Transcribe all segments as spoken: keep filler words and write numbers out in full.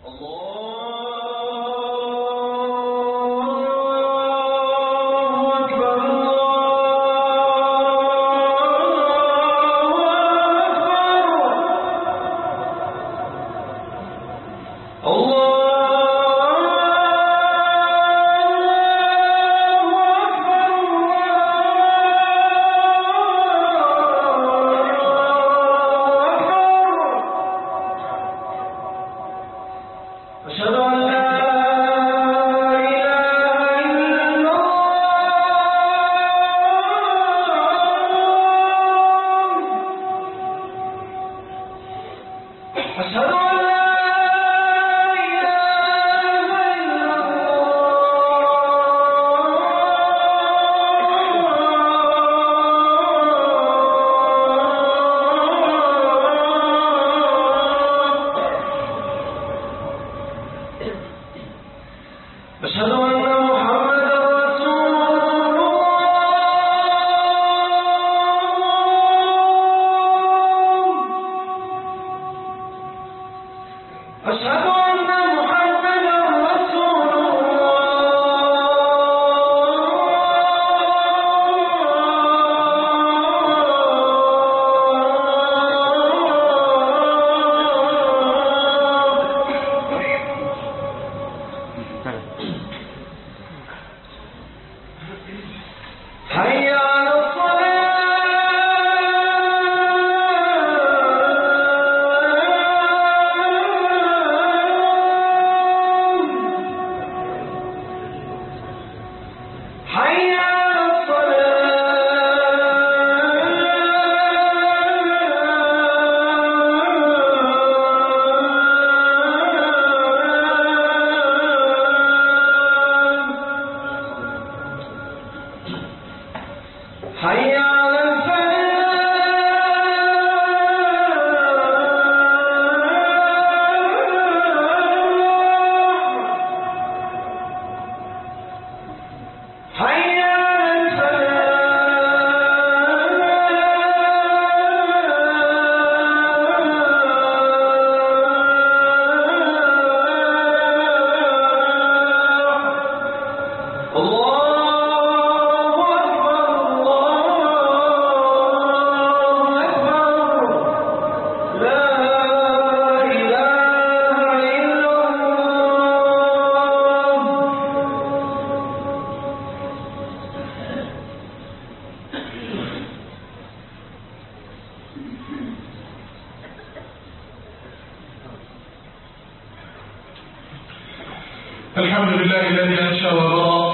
الحمد لله الذي أنشأ وبرأ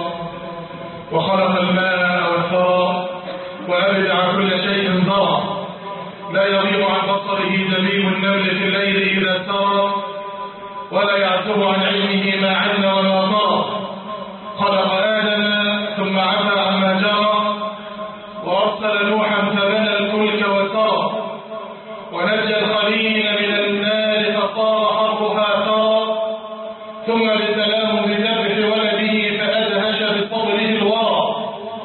وخلق الماء والثرى وأبدع كل شيء ذرى، لا يغيب عن بصره دبيب النمل في الليل إذا سرى، ولا يعزب عن علمه ما عن وما طرى. خلق آدم ثم عفى عما جرى، وأرسل نوحا فبنى الفلك وسرى، ونجى الخليل من النار فصار حرها ثرى، ثم ابتلاه بذبح ولده فأدهش بصبره الورى.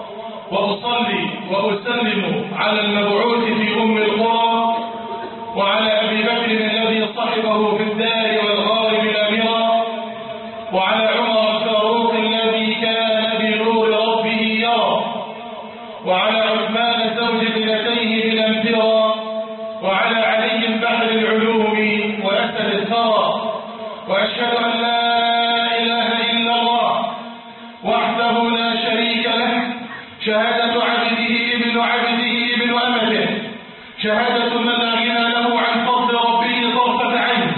وأصلي وأسلم على المبعوث في أم القرى، وعلى أبي بكر الذي صحبه في الدار والغار بالأمرى، وعلى عمر الفاروق الذي كان بنور ربه يرى، وعلى عثمان زوج ابنتيه بالأمثرى، وعلى علي بحر العلوم وأسد الثرى. وأشهد أن لا إله إلا الله وحده لا شريك له، شهادة عبده ابن عبده ابن أمته، شهادة من لا غنى له عن فضل ربه طرفة عين.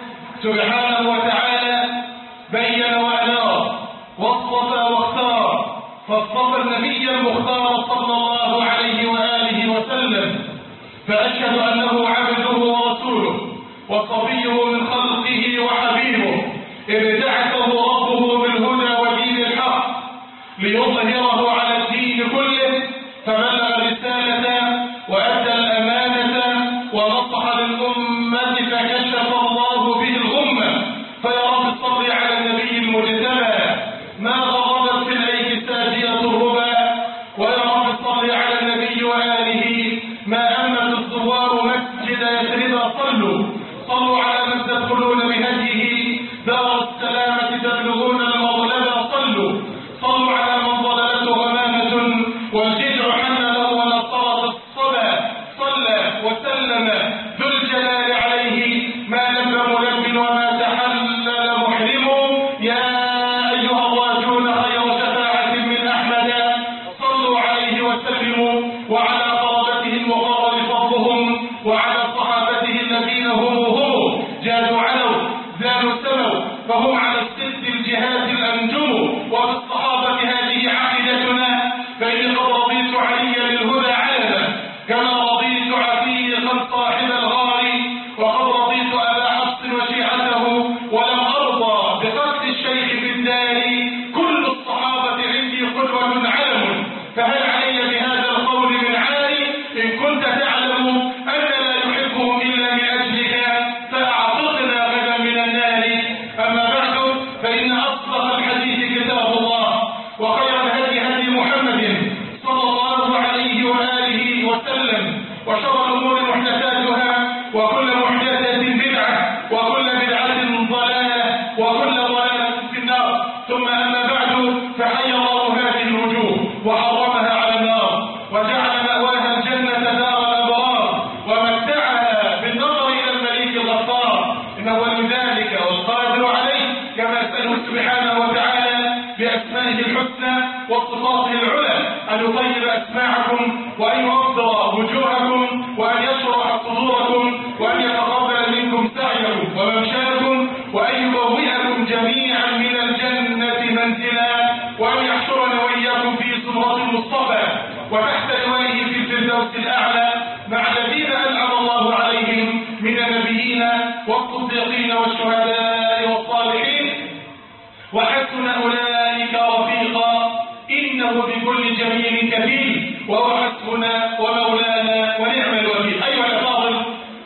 سبحانه وتعالى بين وأنار واصطفى واختار، فاصطفى النبي المختار صلى الله عليه وآله وسلم، فأشهد أنه عبده ورسوله وصفيه من خلقه وحبيبه، إذ بعثه ربه بالهدى ودين الحق ليظهره على الدين كله، فبلغ الرسالة وأدى الأمانة ونصح للأمة فكشف الله به الغمة. فيا رب صل على النبي المجتبى ما غربت في الأيدي ساجية الربا، ويا رب صل على النبي وآله ما أمت الزوار مسجد يثرب. صلوا صلوا على من تدخلون بهديه وصفاته العلى، أن يطيب أسماعكم وأن يوفر وجوهكم وأن يشرح صدوركم وأن يتقبل منكم سعيكم وممشاكم وأن يبوئكم جميعا من الجنة منزلا وأن يحشرنا وإياكم في زمرة المصطفى وتحت لوائه في الفردوس الأعلى مع الذين أنعم الله عليهم من النبيين والصديقين والشهداء والصالحين وحسن أولئك رفيقا إنه بكل جميل كفيل وهو حسبنا ومولانا ونعم الوكيل. أيها الأفاضل،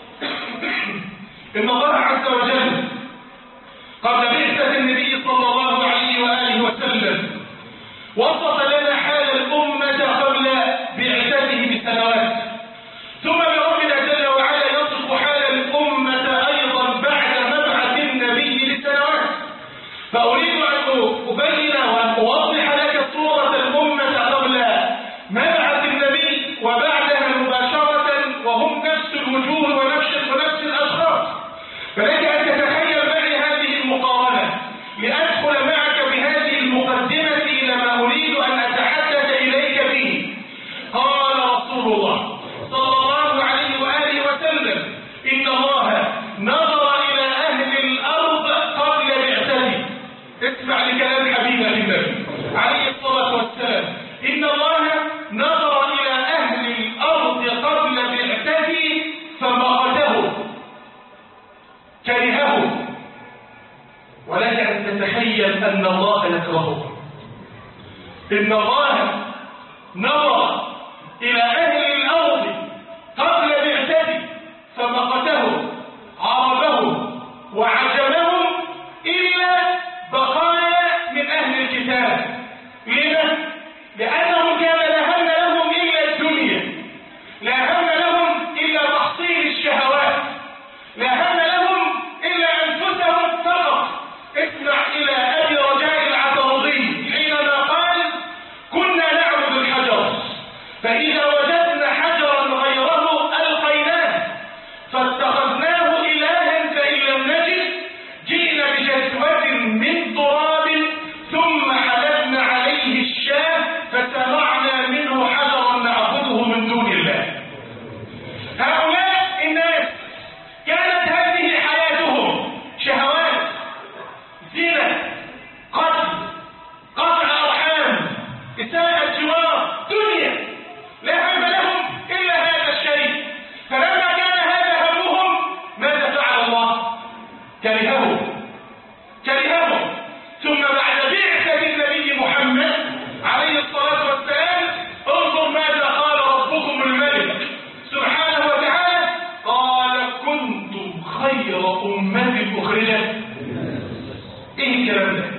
إن الله عز وجل قبل بعثة النبي صلى الله عليه وآله وسلم وصف لنا حال الأمة قبل بعثته بسنوات، ثم بربنا جل وعلا يصف حال الأمة أيضا بعد مبعث النبي لسنوات. فأريد أن أبين وأن أوضح لك صورة الأمة قبل مبعث النبي وبعدها مباشرة وهم نفس الوجوه ونفس ونفس الأشخاص، فلك أن تتخيل معي هذه المقارنة لأدخل معك بهذه المقدمة إلى ما أريد أن أتحدث إليك به. قال رسول الله صلى الله عليه وآله وسلم: إن الله نظر إلى أهل الأرض قبل بعثته. اسمع لكلام حبيبنا النبي عليه الصلاة والسلام. إن الله نظر إلى أهل الأرض قبل بعثته فمقته كرهه. ولك أن تتخيل أن الله يكرهه. إن الله نظر إلى أهل الأرض قبل بعثته فمقته عربه وعجمهم إلا بقايا من أهل الكتاب. لما؟ لأنهم كان لا هم لهم إلا الدنيا، لا هم لهم إلا تحصيل الشهوات، لا هم لهم إلا أنفسهم فقط. اسمع إلى أبي رجاء العطاردي حينما قال: كنا نعبد الحجر فإذا وجدنا حجرا غيره ألقيناه فاتخذناه إلها فإن لم نجد جئنا بجسوة من تراب ثم حلبنا عليه الشاه فسمعنا منه حجرا نعبده من دون الله. هؤلاء الناس كانت هذه حياتهم: شهوات، زنا، قتل، قطع أرحام، إساءة جوار، دنيا، لا هم لهم إلا هذا الشيء. فلما كان هذا همهم ماذا فعل الله؟ كرههم كرههم ثم بعد بعثة النبي محمد عليه الصلاة والسلام انظر ماذا قال ربكم الملك سبحانه وتعالى: قال: كنتم خير أمة أخرجت. إيه الكلام ده؟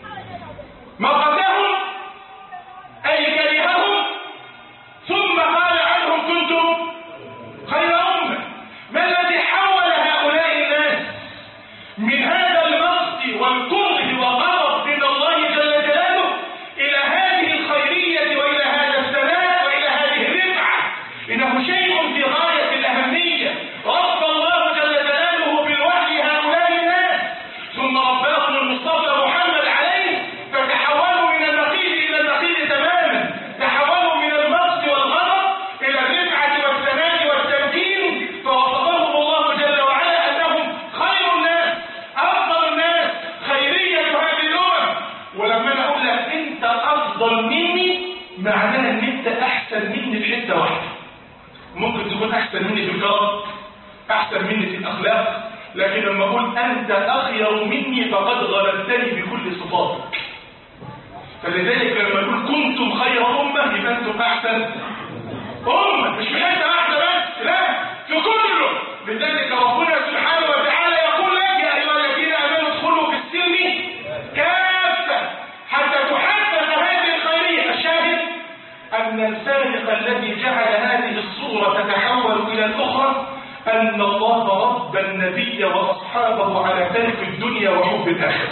مقتهم أي كرههم ثم قال عنهم كنتم خير أمة. ما الذي حول هؤلاء الناس من هذا المقت والكره وغضب من الله جل جلاله إلى هذه الخيرية وإلى هذا الثناء وإلى هذه الرفعة؟ إنه شيء في غاية الأهمية. رب الله جل جلاله بالوحي هؤلاء الناس ثم رباهم المصطفى محمد عليه فتحولوا من النقيض إلى النقيض تماما، تحولوا من المقت والغضب إلى الرفعة والثناء والتمكين، فوصفهم الله جل وعلا أنهم خير الناس، أفضل الناس، خيرية هذه الأمم. ولما أنا أقول لك أنت أفضل مني معناها أن أنت أحسن مني في حتة واحدة. ممكن تكون أحسن مني في الكرم، أحسن مني في الأخلاق، لكن لما أقول أنت أخير مني فقد غلبتني بكل صفاتك. فلذلك لما أقول كنتم خير أمة يبقى أنتم أحسن أمة، مش في حتة واحدة بس، لا، في كله. لذلك ربنا سبحانه وتعالى يقول لك: يا أيها الذين آمنوا ادخلوا في السلم كافة حتى تحقق هذه الخيرية. الشاهد أن الفارق الذي جعل هذه الصورة تتحول إلى الأخرى أن الله رب النبي وأصحابه على ترك الدنيا وحب الآخرة.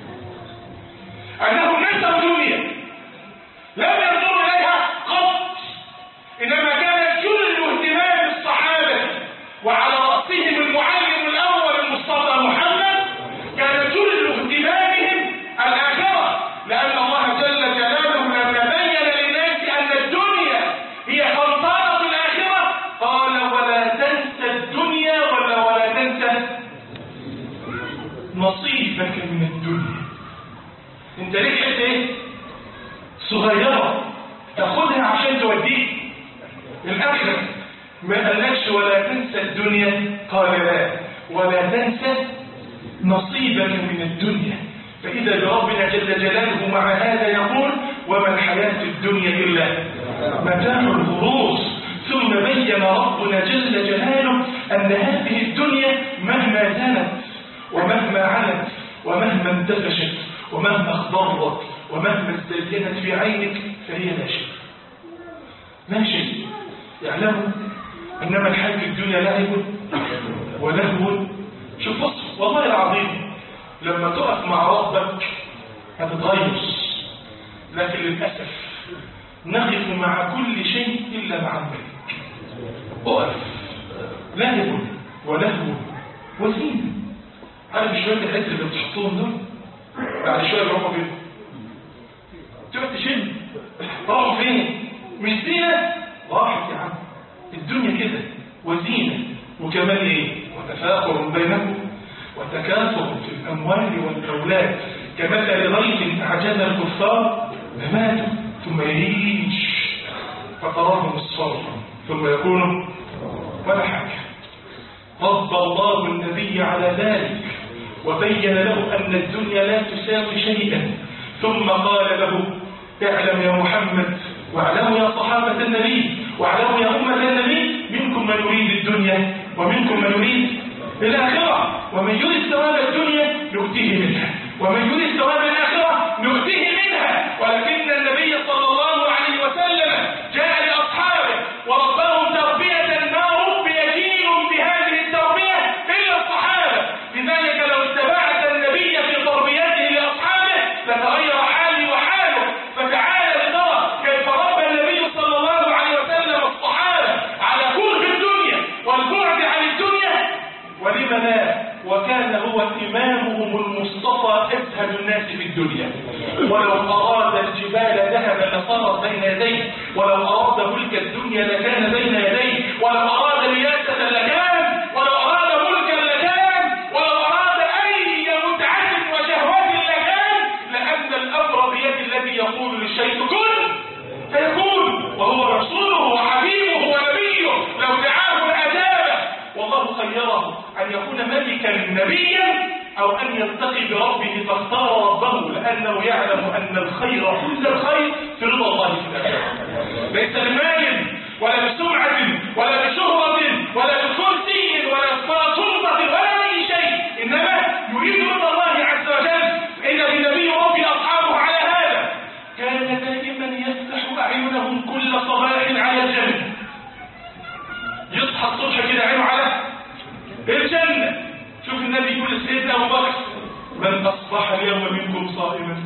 أنهم نسوا الدنيا لم ينظروا إليها قط، إنما كان كل اهتمام الصحابة وعلى رأسهم المعلم الأول المصطفى محمد كان كل اهتمامهم الآخرة، لأن الله جل جلاله لما نصيبك من الدنيا. انت ليك حته ايه صغيره تاخدها عشان توديك الاخره. ما قالكش ولا تنسى الدنيا، قال لا، ولا تنسى نصيبك من الدنيا. فإذا بربنا جل جلاله مع هذا يقول وما الحياة الدنيا إلا متاع الغرور. ثم بين ربنا جل جلاله أن هذه الدنيا مهما زانت ومهما علت ومهما انتفشت ومهما اخضرت ومهما ازدينت في عينك فهي لا شيء لا شيء. يعلموا إنما الحياة الدنيا لعب ولهو. شوف بص والله العظيم لما تقف مع ربك هتتغير، لكن للأسف نقف مع كل شيء إلا مع الملك. أقف لهو ولهو وزينة. عارف شوية الحتر اللي بتحطوهم دول بعد شوية يروحوا فين؟ تقعد تشد راحوا فين؟ مش زينة راحت يا عم. الدنيا كده وزينة وكمان ايه؟ وتفاخر بينكم وتكاثر في الأموال والأولاد كمثل غيث أعجز الكفار نباته ثم يهيج فتراه مصفرا ثم يكون ولا حاجة. رد الله النبي على ذلك وبين له أن الدنيا لا تساوي شيئا، ثم قال له اعلم يا محمد واعلموا يا صحابة النبي واعلموا يا أمة النبي منكم من يريد الدنيا ومنكم من يريد الآخرة، ومن يريد ثواب الدنيا نؤتيه منها ومن يريد ثواب الآخرة نؤتيه منها. ولكن النبي صلى الله عليه وسلم جاء لأصحابه وربهم تربية ما ربي جيل بهذه التربية إلا الصحابة. لذلك لو اتبعت النبي في تربيته لأصحابه لتغير حالي وحاله. فتعالى لنرى كيف ربى النبي صلى الله عليه وسلم الصحابة على كره الدنيا والبعد عن الدنيا. ولم لا؟ وكان هو إمامهم المصطفى أزهد الناس في الدنيا. ولو أراد الجبال ذهبا لصارت بين يديه، ولو أراد ملك الدنيا لكان بين يديه، ولو أراد رياسة لكان، ولو أراد ملكا لكان، ولو أراد أي متعة وشهوة لكان، لأن الأمر بيد الذي يقول للشيء كن فيكون، وهو رسوله وحبيبه ونبيه. لو دعاه أجابه. والله خيره أن يكون ملكا نبيا أو أن يلتقي بربه فاختار ربه، لأنه يعلم أن الخير كل الخير في رضا الله في الآخرة. ليس بمال ولا بسمعة ولا بشهرة ولا بكرسي ولا سلطة ولا أي شيء، إنما يريد رضا الله عز وجل. إذا بنبي ربي أصحابه على هذا كان دائما يفتح أعينهم كل صباح على الجنة. يصحى الصبح كده عينه على الجنة. شوف النبي يقول سيدنا أبو بكر من أصبح اليوم منكم صائما.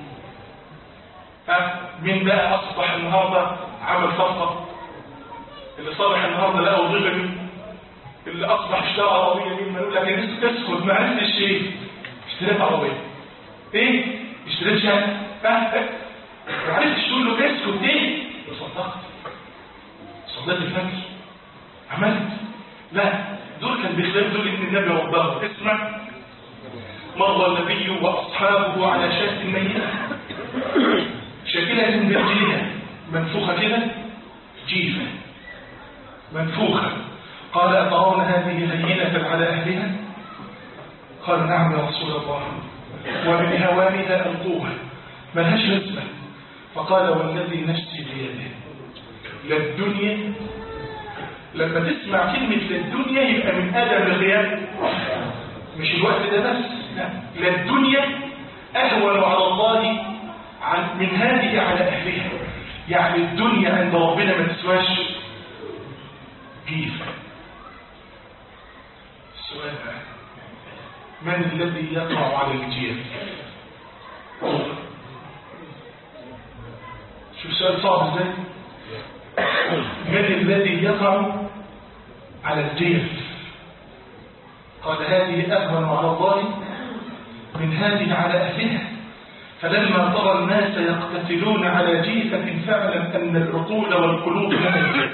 ها مين بقى أصبح النهاردة عمل صفقة؟ اللي صبح النهاردة لقى وظيفة. اللي أصبح اشترى عربية مين؟ ما يقول لك أنا تسكت ما عرفت الشيء. اشتريت عربية. إيه؟ اشتريت شقة. ها ما عرفتش تقول له تسكت إيه؟ صدقت. صليت الفجر. عملت. لا دول كان بيخلاف دول ان النبي رباه. اسمع مر النبي واصحابه على شاة ميتة شاكلة برجلها منفوخة كده جيفة منفوخة. قال أترون هذه هينة على أهلها؟ قال نعم يا رسول الله ومن هوانها ألقوها ملهاش لازمة. فقال والذي نفسي بيده للدنيا. لما تسمع كلمة للدنيا يبقى من آدم للغياب، مش الوقت ده بس، لا للدنيا أهون على الله عن من هذه على أهلها. يعني الدنيا عند ربنا ما تسواش جيفة. السؤال بقى من الذي يقع على الجيف؟ شوف سؤال صعب ازاي. من الذي يقع على الجيف؟ قال هذه أهون على الله من هذه على أهلها. فلما ترى الناس يقتتلون على جيفة فاعلم أن العقول والقلوب مهمة.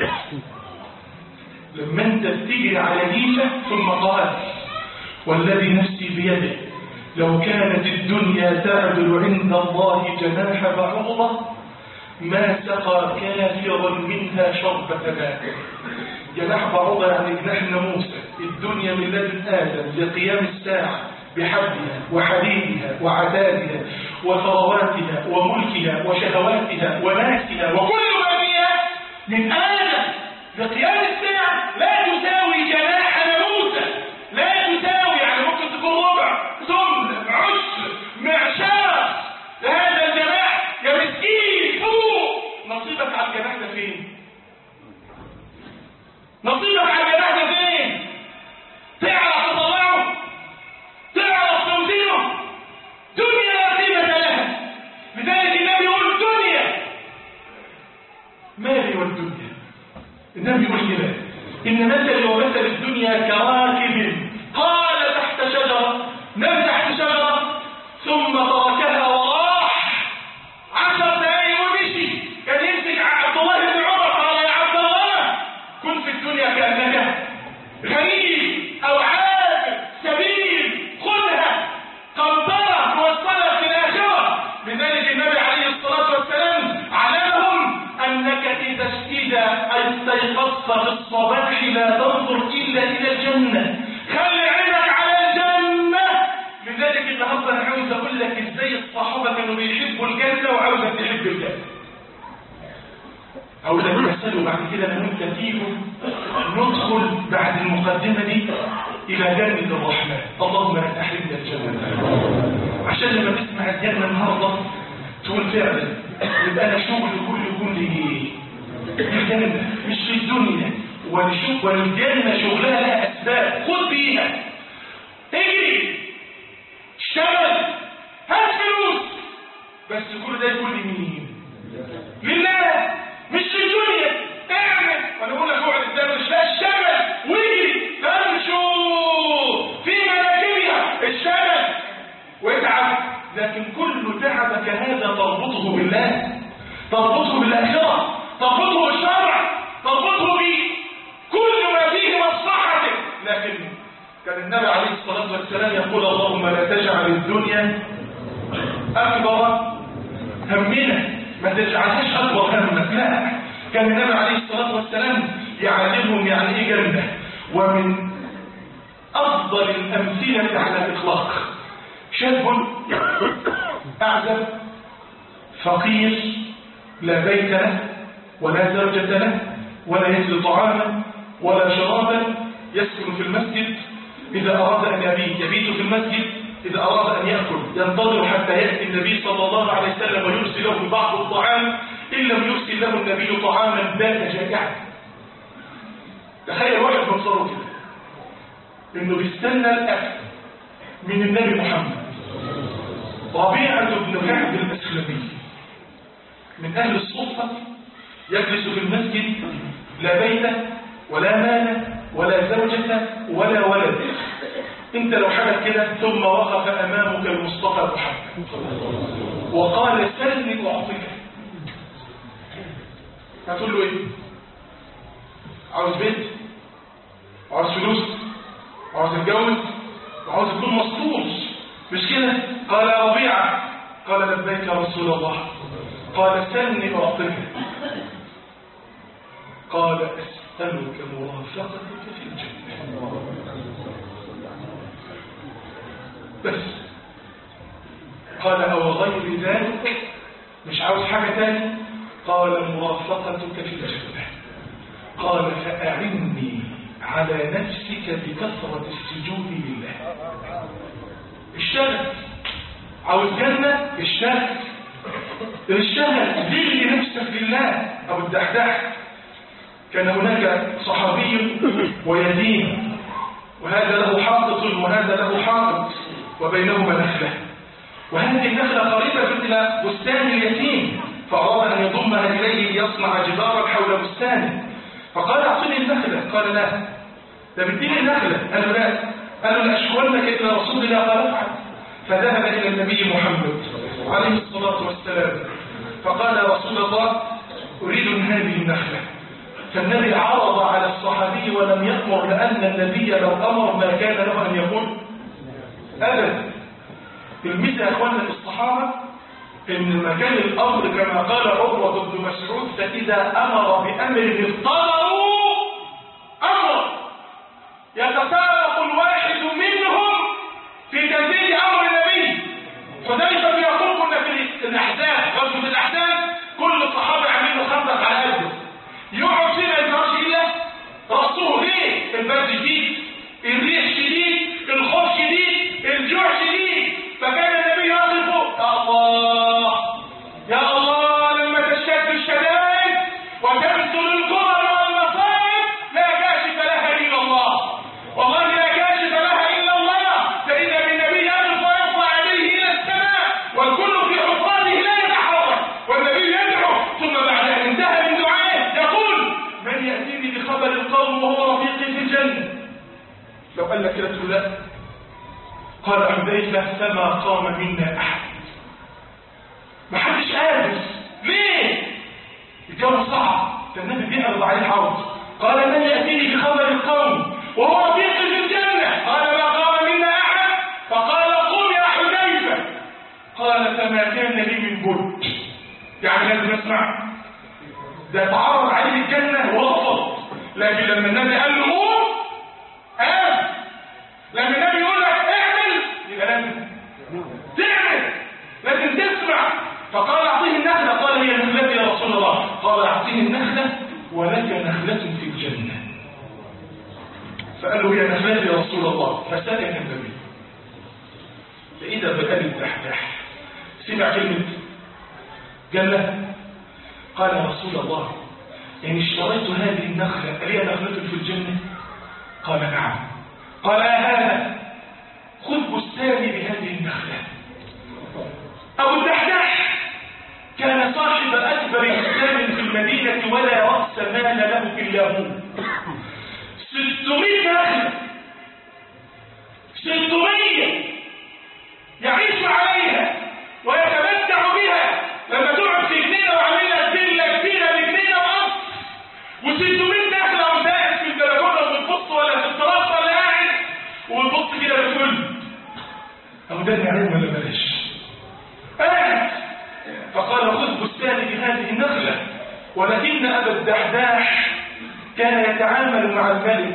لما انت تجري على جيفة ثم قال والذي نفسي بيده لو كانت الدنيا تعدل عند الله جناح بعوضة ما سقى كافرا منها شربة ماء. جناح بعوضة يعني جناح ناموسة. الدنيا من لدن آدم لقيام الساعة بحبها وحديدها وعتادها وثرواتها وملكها وشهواتها وناسها وكل ما فيها من آدم لقيام الساعة لا تساوي جناح ناموسة. لا تساوي، يعني ممكن تكون ربع ثمن عشر معشار لهذا الجناح. يا مسكين فوق، نصيبك على الجناح ده فين؟ نصيبك على الجناح ده فين؟ تعرف تطلعه؟ تعرف توزنه؟ دنيا لا قيمة لها. لذلك النبي يقول الدنيا مالي والدنيا. النبي يقول كده إن مثل ومثل الدنيا كراكب قال تحت شجرة، نام تحت شجرة ثم تركها وراح عشر دقايق ومشي. كان يمسك عبد الله بن عمر قال يا عبد الله كن في الدنيا كأنك غريب أو عابر سبيل، خذها قنطرة توصلك في الآخرة. لذلك النبي عليه الصلاة والسلام علمهم أنك إذا استيقظت في الصباح لا تنظر إلا إلى الجنة، خلي عينك على الجنة. لذلك النهارده أنا عاوز أقول لك إزاي الصحابة كانوا بيحبوا الجنة وعاوزك تحب الجنة. عاوزك تسألوا بعد كده أنا وأنت تيجوا ندخل بعد المقدمة دي إلى جنة الرحمن. اللهم لا تحرمنا الجنة، عشان لما تسمع الجنة النهارده تقول فعلا يبقى أنا شغل كل كل إيه؟ الجنة مش في الدنيا. والشوف والجنة شغلها لها أسباب، خد بيها، اجري اشتغل هات فلوس، بس كل ده يكون لمين؟ لله، مش في الدنيا. اعمل وانا اقول لك اقعد قدام مش لا اشتغل واجري تمشوا في مناكبها، اشتغل واتعب، لكن كل تعبك هذا تربطه بالله، تربطه بالآخرة، تربطه بالشرع، تربطه بكل ما فيه مصلحتك. لكن كان النبي عليه الصلاة والسلام يقول اللهم لا تجعل الدنيا أكبر همنا، ما تجعلهاش أكبر همك. لا، كان النبي عليه الصلاة والسلام يعلمهم يعني إيه جنة. ومن أفضل الأمثلة على الإطلاق شاب أعزب فقير لا بيت له ولا زوجة له ولا يجد طعاما ولا شرابا، يسكن في المسجد، إذا أراد أن يبيت يبيت في المسجد، إذا أراد أن يأكل ينتظر حتى يأتي النبي صلى الله عليه وسلم ويرسل له بعض الطعام، إن لم يرسل له النبي طعاما بات جائعا. تخيل واحد بصره كده إنه بيستنى الأكل من النبي محمد. ربيعة بن كعب الأسلمي من أهل الصفة يجلس في المسجد، لا بيت ولا مال ولا زوجة ولا ولد. انت لو حدث كده ثم وقف امامك المصطفى محمد وقال سلني واعطيك، هتقول له ايه؟ عاوز بيت، عاوز فلوس، عاوز اتجوز، وعاوز تكون مستور، مش كده؟ قال يا ربيعة، قال لبيك يا رسول الله، قال سلني اعطيك، قال أسألك مرافقتك في الجنة. بس قال أو غير ذلك، مش عاوز حاجة تاني، قال مرافقتك في الجنة. قال فأعني على نفسك بكثرة السجود لله. اشتغل، عاوز جنة اشتغل، اشتغل ذل نفسك لله. أبو الدحداح كان هناك صحابي ويتيم، وهذا له حائط وهذا له حائط وبينهما نخلة، وهذه النخلة قريبة إلى بستان اليتيم، فأراد أن يضمها إليه ليصنع جدارا حول بستانه، فقال أعطني النخلة، قال لا. ده بديني النخلة، قال له لا، قال له لأشكرنك إلى رسول الله، قال افعل. فذهب إلى النبي محمد عليه الصلاة والسلام فقال يا رسول الله أريد هذه النخلة. فالنبي عرض على الصحابي ولم يأمر، لأن النبي لو أمر ما كان له أن يقول أبدا. الميزة يا اخوانا في الصحابة ان مكان الامر كما قال عروة بن مسعود فاذا امر بامر اضطروا امر يتسابق الواحد منهم في تنفيذ امر النبي. حذيفة يقول كنا في الاحزاب، غزوة الاحزاب كل الصحابة عاملين خندق على قده، يقعد فيه ما يظهرش الا راسه. ليه؟ البرد شديد، الريح شديد، الخوف شديد، الجوع شديد، فكان النبي يقف فوق يا الله يا الله لما تشتد الشدائد وتنزل الكرب والمصائب لا كاشف لها الا الله، والله لا كاشف لها الا الله. فاذا بالنبي يقف ويرفع يديه الى السماء والكل في حفاظه لا يتحرك، والنبي يدعو ثم بعد ان انتهى من دعائه يقول من ياتيني بخبر القوم وهو رفيقي في الجنه. لو قال لك كده تقول لا. قال حذيفة فما قام منا احد، ما حدش قادر. ليه؟ الجو صعب، فالنبي بيعرض عليه العرض. قال من ياتيني بخبر القوم وهو رفيقي في الجنه؟ قال ما قام منا احد. فقال قم يا حذيفة. قال فما كان لي من بد، يعني لازم اسمع. ده تعرض عليه الجنه ورفض، لكن لما النبي قال له قوم قام. لما النبي يقول لك اعمل يبقى لازم تعمل، لازم تسمع. فقال اعطيه النخله، قال هي نخلتي يا رسول الله. قال اعطيه النخله ولك نخله في الجنه. فقال له هي نخلتي يا رسول الله، فسكت النبي. فاذا بآل الدحداح سمع كلمه جنه قال يا رسول الله يعني اشتريت هذه النخله هي نخله في الجنه؟ قال نعم. قال هذا خذ بستاني بهذه النخلة. أبو الدحداح كان صاحب أكبر بستان في المدينة ولا رأس مال له إلا هو. ستمائة نخلة، ستمائة يعيش عليها ويتمتع بها. لما تقعد في جنينة وعاملها فيلا كبيرة بجنينة وقصر وستمائة نخلة وانت في البلكونة وبتبص ولا في التراس ولا قاعد وبتبص كده بتقول أبو ده عليهم ولا بلاش قاعد. فقال خذ بستاني بهذه النخلة. ولكن أبا الدحداح كان يتعامل مع الملك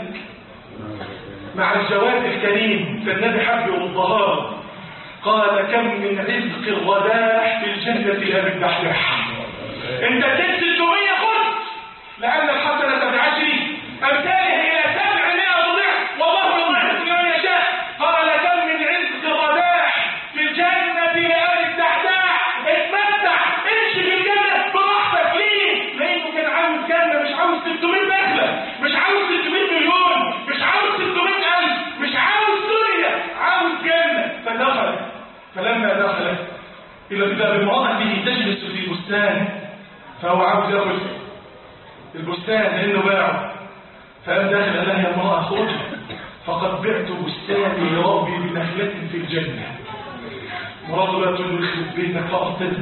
مع الجواد الكريم، فالنبي حب يرضها. قال كم من رزق الرداح في الجنة يا أبي الدحداح. انت تكسب ستمائة خذ، لأن الحسنة بعشر أمثالها إلى سبعمائة ضعف والله يضاعف لمن يشاء. قال كم من رزق الرداح في الجنة يا أبي الدحداح. اتمتع امشي في الجنة براحتك. ليه؟ لأنه كان عاوز جنة، مش عاوز ستمائة نخلة، مش عاوز ستمائة مليون، مش عاوز ستمائة ألف، مش عاوز دنيا، عاوز جنة. فدخل، فلما دخل إلى امرأته تجلس في بستان فهو عاوز ياكل البستان لانه باعه. فقام داخل قال لها يا امراه خذ فقد بعت بستاني لربي بنخله في الجنه. مراته بقى تقول له يخرب بيتك فقطنا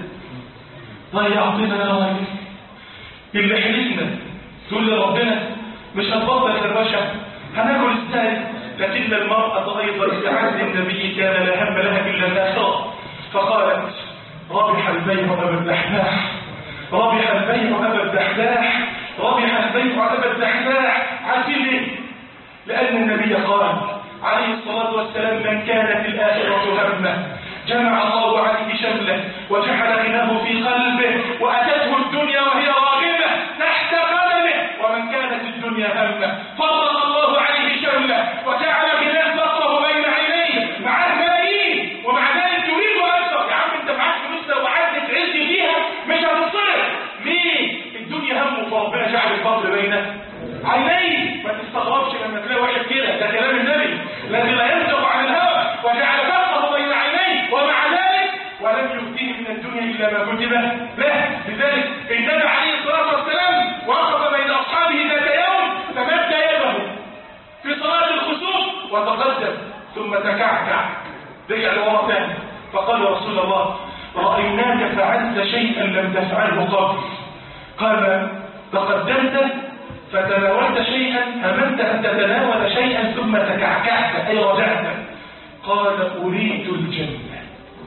ضيعتنا يا راجل اللي حلفنا تقول لربنا مش هتبطل كربشه هناكل ازاي. لكن المراه ايضا في عهد النبي كان لا هم لها الا الاخره. فقالت ربح البيع ابا الدحداح، ربح البيع ابا الدحداح، ربح البيع ابا الدحداح. عارفين ليه؟ لان النبي قال عليه الصلاه والسلام من كانت الاخره همه جمع الله عليه شمله وجعل غناه في قلبه واتته الدنيا وهي راغبه تحت قدمه، ومن كانت الدنيا همه فرق الله عليه شمله وجعل غناه فقره بين عينيه. معاه ملايين ومع ذلك يريد اكثر. يا عم انت معاك فلوس لو قعدت تعيش فيها مش هتصرف. ليه؟ الدنيا همه فربنا جعل الفضل بين عينيه. ما تستغربش لما تلاقي واحد كده، ده كلام النبي الذي لا ينطق عن الهوى. وجعل فقره بين عينيه ومع ذلك ولم يؤتيه من الدنيا الا ما كتب له. لذلك النبي عليه الصلاه والسلام وقف بين اصحابه ذات يوم فمد يده في صلاه الخسوف وتقدم ثم تكعكع رجع لورا ثاني. فقال يا رسول الله رايناك فعلت شيئا لم تفعله قبل. قال تقدمت فتناولت شيئا، هممت ان تتناول شيئا ثم تكعكعت اي رجعت. قال اريد الجنه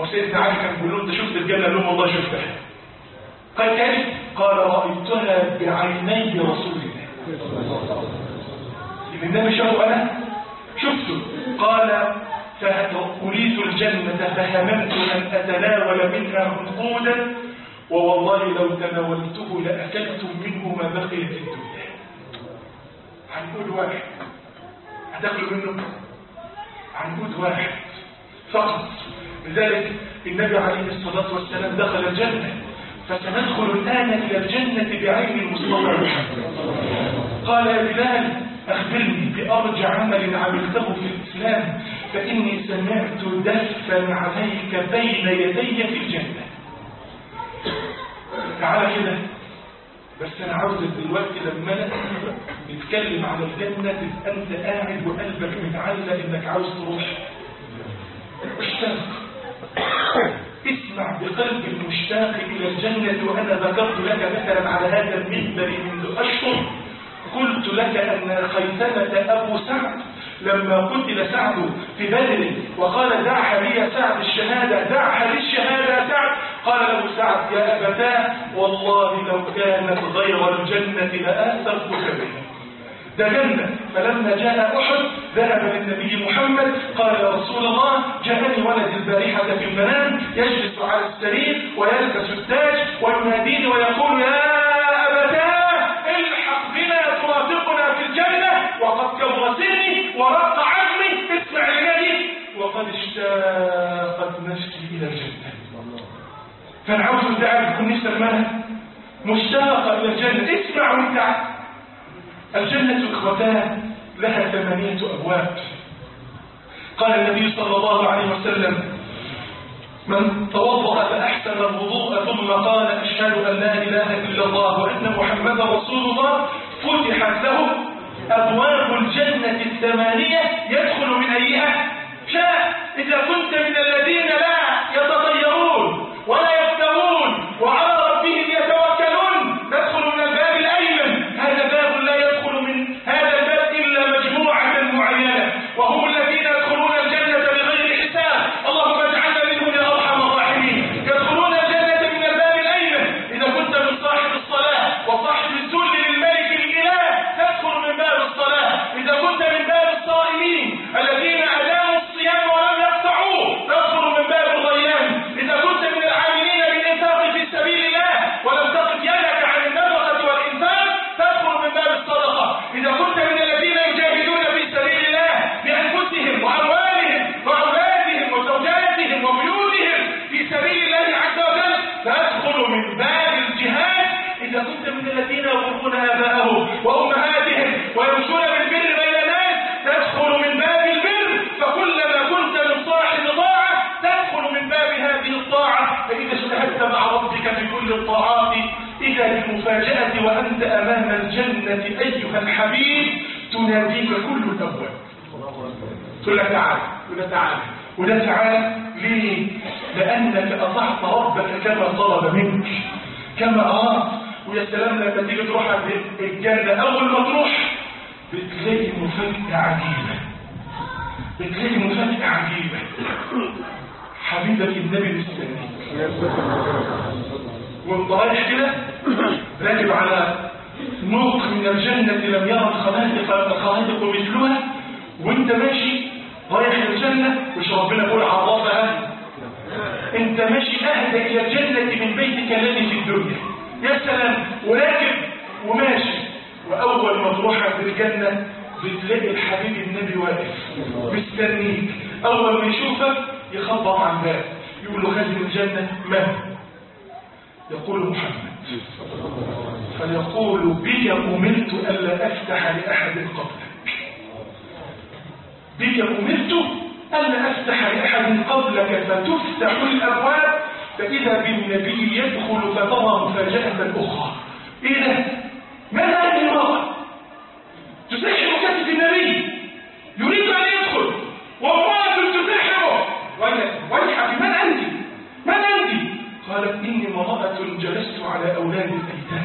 سيدنا علي كان بيقول له انت شفت الجنه؟ قال لهم والله شفتها. قال كيف؟ قال رايتها بعيني رسول الله. يبقى النبي شافه انا شفته. قال فأريد الجنة فهممت أن أتناول منها منقودا ووالله لو تناولته لأكلتم منه ما بقيت الدنيا. عنقود واحد هتاكلوا منه؟ عنقود واحد فقط. لذلك النبي عليه الصلاة والسلام دخل الجنة، فسندخل الآن إلى الجنة بعين المصطفى محمد. قال يا بلال أخبرني بأرجى عمل عملته في الإسلام فإني سمعت دفا عليك بين يدي في الجنة. تعالى كده بس أنا عاوزك دلوقتي لما أنا نتكلم على الجنة تبقى أنت قاعد وقلبك متعلق إنك عاوز تروح. اشتاق، اسمع بقلب المشتاق إلى الجنة. وأنا ذكرت لك مثلا على هذا المنبر منذ أشهر قلت لك أن خيثمة أبو سعد لما قتل سعد في بدر وقال دعها لي سعد الشهادة، دعها للشهادة يا سعد، قال له سعد يا أبتاه والله لو كانت غير الجنة لآثرتك بها. ده جنة. فلما جاء أحد ذهب للنبي محمد قال يا رسول الله جاءني ولد البارحة في المنام يجلس على السرير ويلبس التاج ويناديني ويقول يا أبتاه الحق بنا ترافقنا في الجنة وقد كبر سني ورق عظمي، اسمع لنادي وقد اشتاقت نفسي إلى الجنة. فأنا عاوز تعرف تكون نفسك مالها مشتاقة إلى الجنة. اسمع وانت. الجنة إخوتان لها ثمانية أبواب. قال النبي صلى الله عليه وسلم من توضأ فأحسن الوضوء ثم قال أشهد أن لا إله إلا الله وأن محمدا رسول الله فتحت له أبواب الجنة الثمانية يدخل من أيها شاء. إذا كنت من الذين لا يتطيرون ولا يفترون وعلى ربهم يتوكلون تدخل من الباب الأيمن. هذا باب لا يدخل من هذا الباب إلا مجموعة معينة وهم الذين يدخلون الجنة بغير حساب. اللهم اجعلنا منهم يا أرحم الراحمين. يدخلون الجنة من الباب الأيمن. إذا كنت من صاحب الصلاة وصاحب الذل للملك الإله تدخل من باب الصلاة. إذا كنت من باب الصائمين الذين أداموا الصيام ولم يقطعوه تدخل من باب الريان. إذا كنت من العاملين بالإنفاق في سبيل الله ولم تقف يدك عن النفقة والإنفاق تدخل من باب الصدقة. إذا كنت من الذين يجاهدون في سبيل الله بأنفسهم وأموالهم وأولادهم وزوجاتهم وبيوتهم في سبيل الله عز وجل تدخل من باب الجهاد. إذا كنت من الذين يضرون آباءهم وأمهاتهم ويمشون بالبر بين الناس تدخل من باب البر. فكلما كنت من صاحب طاعة تدخل من باب هذه الطاعة. فإذا اجتهدت مع ربك في كل الطاعات إذا بالمفاجأة وأنت أمام الجنة أيها الحبيب تناديك كل الأبواب. تقول لك تعالى ولا تعالى ولا تعالى. ليه؟ لأنك أطعت ربك كما طلب منك كما أراد. ويا سلام لما تيجي تروح الجنة أول ما تروح بتلاقي مفاجأة عجيبة. بتلاقي مفاجأة عجيبة. حبيبك النبي مستنيك وانت رايح كده راكب على نوق من الجنة لم يرى الخلائق الخلائق مثلها وانت ماشي رايح الجنة مش ربنا يقول عرفها انت ماشي اهدى الى الجنة من بيتك الذي في الدنيا. يا سلام. وراكب وماشي واول ما تروح عند الجنة بتلاقي الحبيب النبي واقف مستنيك. اول ما يشوفك يخبط على الباب يقول له خازن الجنة من؟ يقول محمد. فيقول بك أمرت ألا أفتح لأحد قبلك. بك أمرت ألا أفتح لأحد قبلك فتفتح الأبواب. فإذا بالنبي يدخل فترى مفاجأة أخرى. إيه ده؟ ما هذه المرأة؟ تسحب كتف النبي يريد أن يدخل وامرأة تسحبه. ويحك من أنت؟ من أنت؟ قالت إني امرأة جلست على أولاد الأيتام.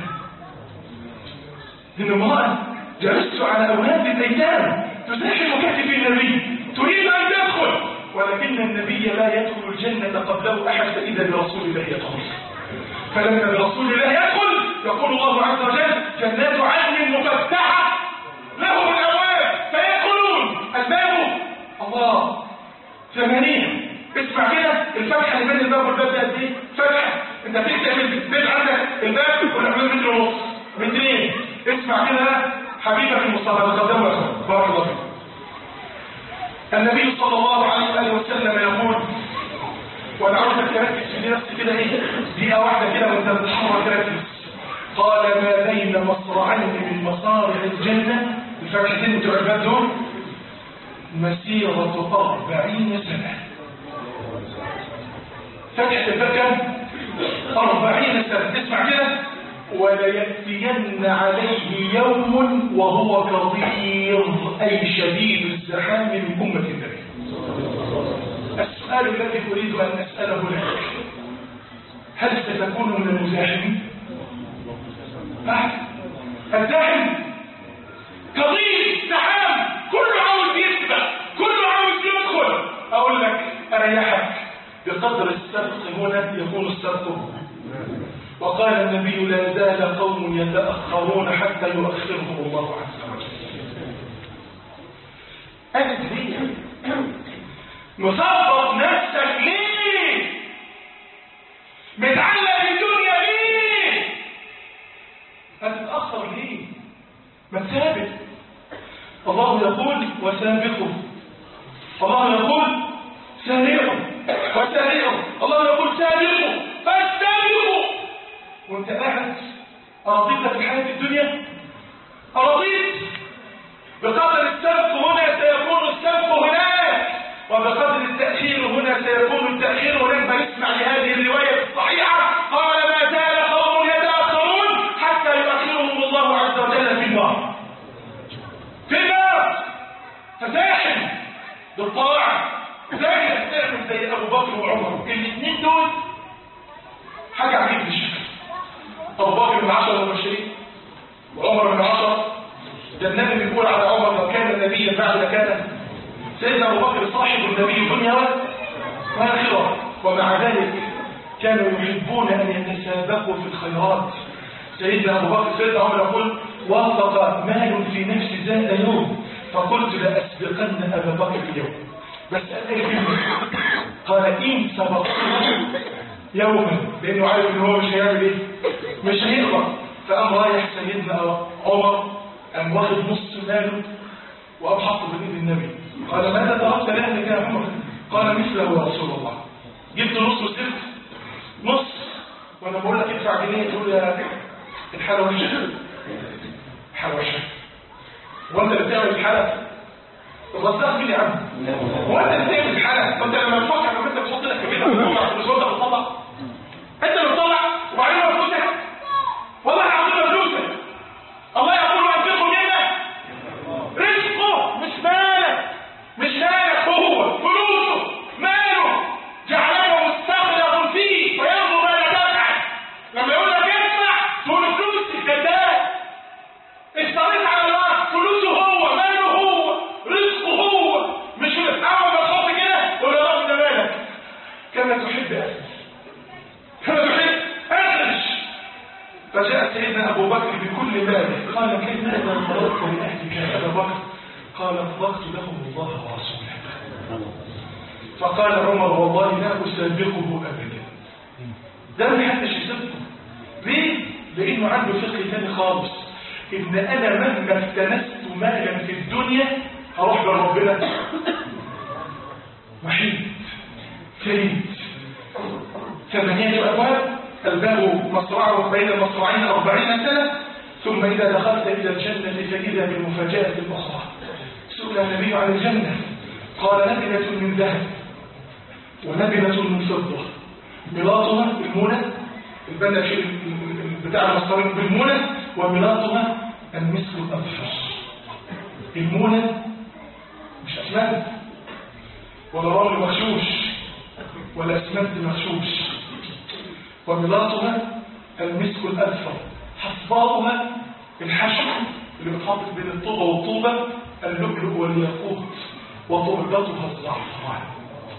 إني امرأة جلست على أولاد الأيتام تسحب كتف النبي تريد أن تدخل ولكن النبي لا يدخل الجنة قبله أحد فإذا برسول الله يدخل. فلما برسول الله يدخل يقول الله عز وجل جنات عدن مفتحة لهم الأبواب فيدخلون الباب الله ثمانية. اسمع كده الفتحة اللي بين الباب والباب ده قد ايه؟ فتحة انت تيجي تعمل بيت عندك الباب ولا عمال متر ونص مترين. اسمع كده حبيبك المصطفى تقدموا يا اخوان بارك الله فيك. النبي صلى الله عليه وآله وسلم يقول وانا عاوزك تركز في نفسي كده ايه دقيقة واحدة كده وانت بتتحرك ركز. قال ما بين مصرعين من مصارع الجنة الفتحتين بتوع الباب دول مسيرة أربعين سنة. فتحة الباب أربعين سنة. اسمع كده وليأتين عليه يوم وهو كظيظ أي شديد الزحام من أمة النبي. السؤال الذي أريد أن أسأله لك هل ستكون من المزاحمين؟ الزاحم كظيظ زحام كله عاوز يسبق كله عاوز يدخل. أقول لك أريحك بقدر السبق هنا يكون السبق. وقال النبي لا زال قوم يتأخرون حتى يؤخرهم الله عز وجل. أجد ليه مصبط نفسك ليه متعلق بالدنيا ليه هتتأخر ليه ما تسابق. الله يقول وسابقوا الله يقول سارعوا وسارعوا الله يقول سابقوا فاستبقوا. وانت قاعد أرضيت في حياة الدنيا أرضيت بقدر السبق هنا سيكون السبق هناك وبقدر التأخير هنا سيكون التأخير هناك. فنسمع لهذه الرواية الصحيحة قال ما زال قوم يتأخرون حتى يؤخرهم الله عز وجل في النار في النار. فزاحم بالطاعة زاحم تعمل زي أبو بكر وعمر الاثنين دول حاجة عجيبة الشكل. أبو بكر من عشرة المبشرين وعمر من عشرة. ده النبي بيقول على عمر لو كان نبيا بعد كان سيدنا أبو بكر صاحب النبي دنيا وآخرة. ومع ذلك كانوا يحبون أن يتسابقوا في الخيرات. سيدنا أبو بكر سيدنا عمر يقول وافق مال في نفس ذات يوم فقلت لأسبقن أبا بكر اليوم بس قال إن سبقته يوما لأنه عارف إن هو مش هيعمل إيه مش هيقدر. فقام رايح سيدنا عمر قام واخد نص ماله وقام حطه بين ايد النبي. قال ماذا تركت لأهلك يا عمر؟ قال مثله يا رسول الله. جبت نص وسبت نص وانا بقول لك ادفع جنيه تقول يا الحاله وحشه الحاله وحشه وانت اللي بتعمل الحاله الرزاق مين يا عم؟ هو انت اللي بتعمل الحاله وانت لما تفكر لما انت بتحط لك كبيره مش وانت بتطلع انت اللي بتطلع وبعدين فلوسك والله العظيم فلوسك. الله يقول وانفقوا منا رزقه مش مالك مش مالك هو فلوسه ماله جعله مستخلف فيه وينظر ماذا تفعل. لما يقول لك ادفع تقول فلوسي كذاب اشتريت على الله فلوسه هو ماله هو رزقه هو مش اول ما تحط كده تقول يا رب ده مالك كما تحب أسس كما تحب أسس. فجاء سيدنا أبو بكر بكل ماله قال كيف ماذا انطلقت من أهلك يا أبا بكر؟ قال انطلقت لهم الله ورسوله. فقال عمر والله لا أسابقه أبدا. ده ما حدش يسبقه. ليه؟ لأنه عنده فقه ثاني خالص إن أنا مهما افتنست مالا في الدنيا هروح لربنا وحيد فريد. ثمانية أبواب الباب مصرعه بين المصرعين أربعين سنة ثم إذا دخلت إلى الجنة فإذا بالمفاجأة الأخرى. سئل النبي عن الجنة قال نبلة من ذهب ونبلة من فضة ملاطها بالمونة البنة بتاع المصرعين بالمونة وملاطها المسك الأظفر. المونة مش أسمنت ولا رمل مغشوش ولا أسمنت مغشوش وملاطها المسك الأظفر. حصباؤها الحشو اللي بتحط بين الطوبة والطوبة اللؤلؤ والياقوت وتربطها الزعفران.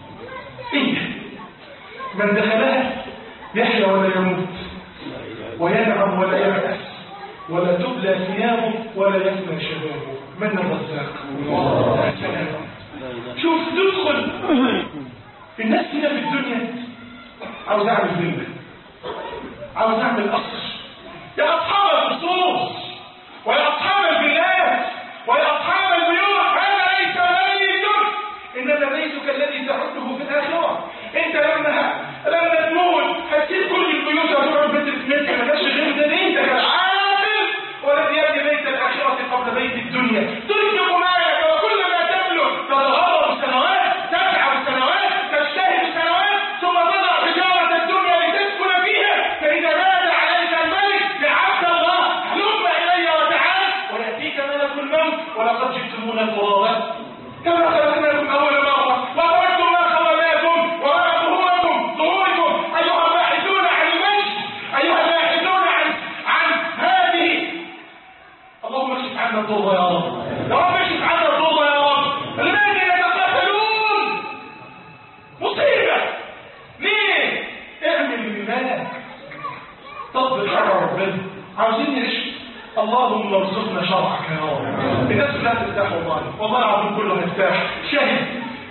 إيه من دخلها يحيا ولا يموت وينعم ولا يبأس ولا تبلى ثيابه ولا يفنى شبابه. من الرزاق؟ يا سلام. شوف تدخل الناس هنا في الدنيا عاوز اعمل فيلا، عاوز اعمل قصر. يا اصحاب القصور ويا اصحاب الفيلات ويا اصحاب البيوت، هذا ليس بيتك، انما بيتك الذي تعده في الاخره. انت لما لما تموت هتسيب كل البيوت وتقعد بيت البيت ما كانش غير ده. انت كالعاقل والذي يبني بيت الاخره قبل بيت الدنيا. تنفق مالك وكلما تبلغ تتغرب سنوات، تتعب سنوات، تجتهد سنوات، ثم تضع حجاره الدنيا لتسكن فيها. فاذا نادى عليك الملك لعبد الله هلم الي وتعال وياتيك ملك الموت ولقد جئتمونا فرادا كما خلقناكم اول مره وتركتم ما خولناكم وما ظهوركم ظهوركم ايها الباحثون عن المجد، ايها الباحثون عن عن هذه. اللهم اكشف عنا الضر يا رب، يا رب اكشف عنا الضر يا رب. الذين يتقاتلون مصيبه. ليه؟ اعمل لله، طبق شرع ربنا. عاوزين نعيش، اللهم ارزقنا شرعك يا رب. الناس لا ترتاح والله، والله العظيم كله مرتاح. شاهد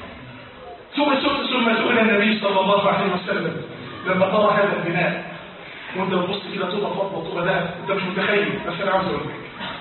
ثم ثم سئل النبي صلى الله عليه وسلم لما ترى هذا البناء وانت تبص كده طوبه فضه طوبه ده انت مش متخيل، بس انا عاوز اقول لك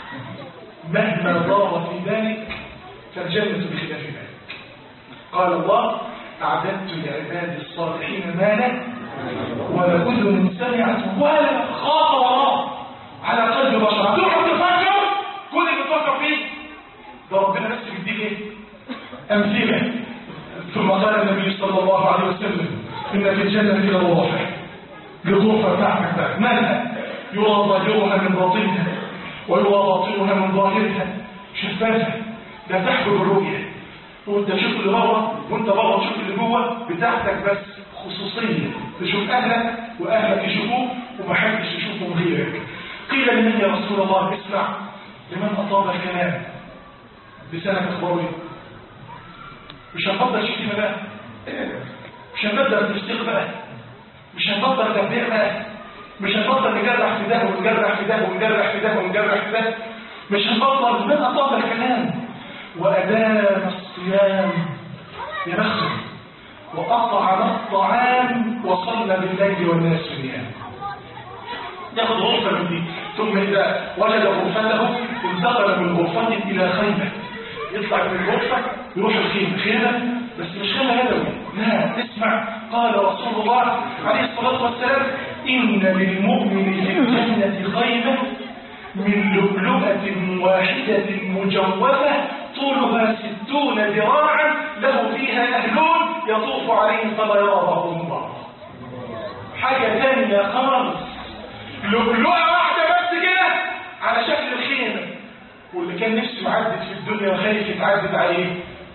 مهما ضار في ذلك فالجنه بخلاف ذلك. قال الله اعددت لعبادي الصالحين مالا ولا اذن سمعت ولا خاف وراه على قلب بشر. هتقعد تفكر كل اللي بتفكر فيه ده ربنا نفسه بيديك ايه؟ امثله. ثم قال النبي صلى الله عليه وسلم ان في الجنه لغرفه، لغرفه بتاعتك بقى مالها؟ يرى ظاهرها من باطنها ويرى باطنها من ظاهرها، شفافه لا تحجب الرؤيه. وانت تشوف اللي بره وانت بره تشوف اللي جوه، بتاعتك بس خصوصيه، تشوف اهلك واهلك يشوفوك ومحدش يشوفهم غيرك. قيل لمن يا رسول الله؟ اسمع، لمن اطاب الكلام لسانك اخباره. مش هنفضل شتيمه بقى، مش هنفضل تفسيق بقى، مش هنفضل تبديع بقى، مش هنفضل نجرح في ده ونجرح في ده ونجرح في ده ونجرح في ده، مش هنفضل. لمن اطاب الكلام وادام الصيام يا بخت، وأطعم الطعام وصلى بالليل والناس نيام. ياخد غرفة من دي، ثم إذا وجد غرفته انتقل من غرفة إلى خيمة. يطلع من الغرفة يروح الخيمة، خيمة بس مش خيمة يدوي، لا اسمع. قال رسول الله عليه الصلاة والسلام إن للمؤمن في الجنة خيمة من لؤلؤة واحدة مجوفة طولها ستون ذراعا له فيها أهلون يطوف عليهم فلا يرى بعضهم بعض. حاجة ثانية خالص، لؤلؤة واحدة بس كده على شكل الخيمة. واللي كان نفسه يعدد في الدنيا وخايف يتعدد عليه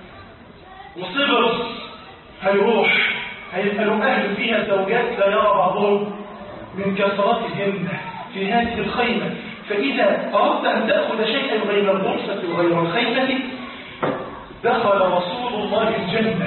وصبر هيروح، هيبقى له أهل فيها زوجات لا يرى بعضهم من كثرتهن في هذه الخيمة. فإذا أردت أن تأخذ شيئا غير الغرفة وغير الخيمة دخل رسول الله الجنة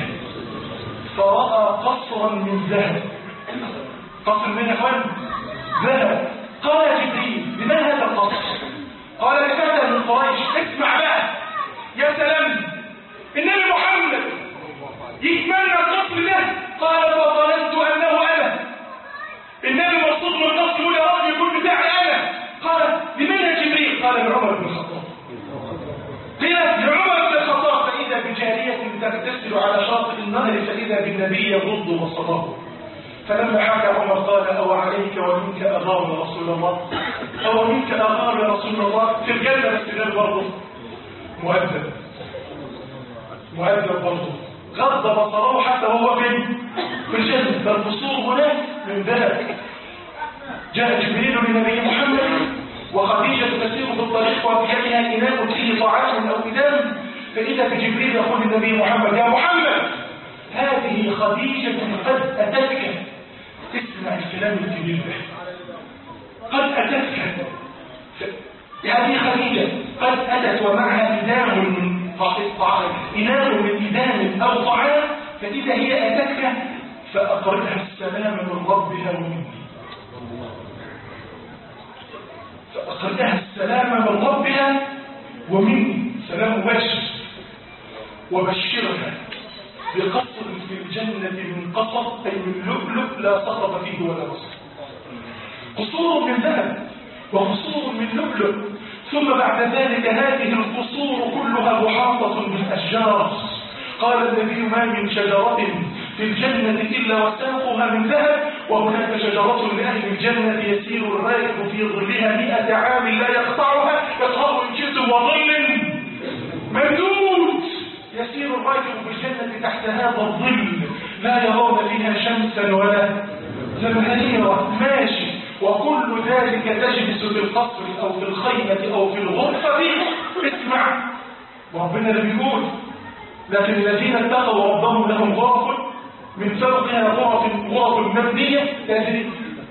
فرأى قصرا من ذهب. قصر من أخوان ذهب. قال جبريل لمن هذا القصر؟ قال لفتى من قريش. اسمع بقى يا سلام، النبي محمد يتمنى القصر ده. قال فظننت أنه أنا. النبي مبسوط من القصر يقول يا رب يكون بتاعي أنا. قال لمن جبريل؟ قال لعمر بن الخطاب. قيل لعمر بن الخطاب فإذا بجارية تغتسل على شاطئ النهر فإذا بالنبي يغض بصره. فلما حكى عمر قال أو عليك ومنك أغار يا رسول الله، أو منك أغار يا رسول الله. في الجنة بس ده برضه مؤدب مؤدب برضه غض بصره حتى وهو فين؟ في الجنة. فالقصور هناك من ذهب. جاء جبريل لنبي محمد وخديجة تسير في الطريق وبيدها إناء فيه طعام أو إدام، فإذا بجبريل يقول النبي محمد يا محمد هذه خديجة قد أتتك. اسمع الكلام الكبير ده، قد أتتك. هذه خديجة قد أتت ومعها إدام من طعام، إناء من إدام أو طعام، فإذا هي أتتك فأقرئها السلام من ربها ومني، فأقرئها السلام من ربها ومني، سلام مباشر. وبشرها بقصر في الجنة من قصر، أي من لؤلؤ لا سقط فيه ولا وصف، قصور من ذهب وقصور من لؤلؤ. ثم بعد ذلك هذه القصور كلها محاطة بالأشجار. قال النبي ما من شجرة في الجنة إلا وساقها من ذهب، وهناك شجرة لأهل الجنة يسير الراكب في ظلها مئة عام لا يقطعها، يقطع من جد وظل ممدود. يسير الراكب في الجنة تحت هذا الظل لا يرون فيها شمسا ولا زمهريرا، ماشي. وكل ذلك تجلس في القصر أو في الخيمة أو في الغرفة. اسمع، ربنا اللي بيقول لكن الذين اتقوا ربهم لهم غرف من فوقها غرف غرف مبنية. لازم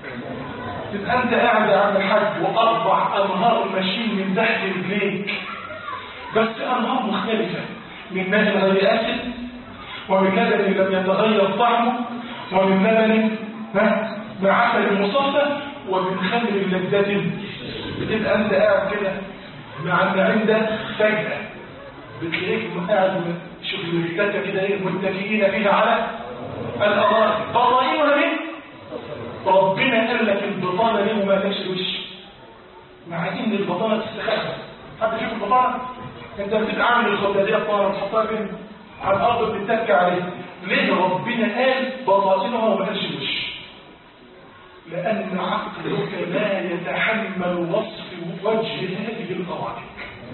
تبقى أنت قاعد على الحج وأربع أنهار ماشيين من تحت رجليك، بس أنهار مختلفة، من ماء غير آسن، ومن لبن لم يتغير طعمه، ومن لبن مع عسل مصفى، ومن خمر لذة. بتبقى أنت قاعد كده مع المعدة فجأة بتلاقيك قاعد شوف الملكة كده ايه متكئين فيها على الأرائك. بطائنها ليه؟ ربنا قال لك البطانة ليه وما لكش وش، مع ان البطانة تستخدم. حد يشوف البطانة؟ انت بتتعامل الخبازية الطارة وتحطها فين؟ على الأرض بتتكى عليه. ليه ربنا قال بطائنها وما لكش وش؟ لأن عقلك لا يتحمل وصف وجه هذه الأرائك.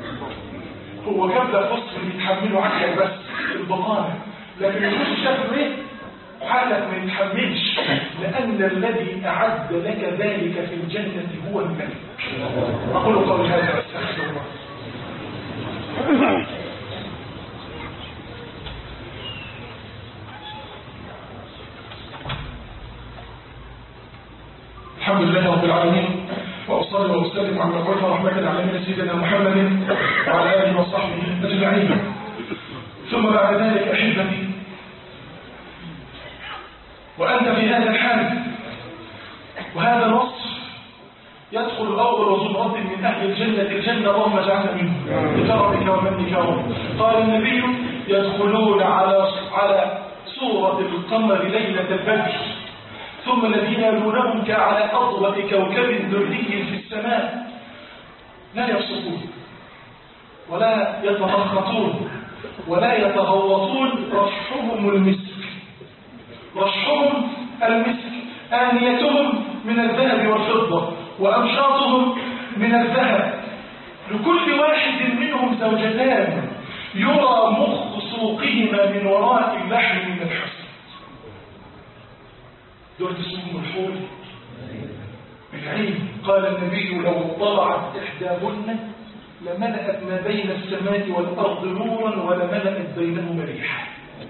هو جاب لك وصف اللي يتحمله عقلك بس البطانة، لكن الوش شكله ايه؟ حالك ما يتحملش، لأن الذي أعد لك ذلك في الجنة هو الملك. أقول قولي هذا واستغفر الله. الحمد لله رب العالمين، وأصلي وأسلم على مبعوث رحمة العالمين سيدنا محمد وعلى آله وصحبه أجمعين. ثم بعد ذلك أحبتي، وأنت في هذا الحال وهذا الوصف يدخل أول زمرة من أهل الجنة الجنة، اللهم اجعلنا منهم بكرمك ومنك يا رب. قال النبي يدخلون على على صورة القمر ليلة البدر، ثم الذين يلونهم كعلى أضوء كوكب دري في السماء، لا يبسطون ولا يتمخطون ولا يتغوطون، رشحهم المسك، رشحهم المسك، آنيتهم من الذهب والفضة، وأمشاطهم من الذهب، لكل واحد منهم زوجتان يرى مخ سوقهما من وراء اللحم من الحسن. دول اسمهم الحور العين. قال النبي لو طلعت إحداهن لملأت ما بين السماء والأرض نورا ولملأت بينهما ريحا.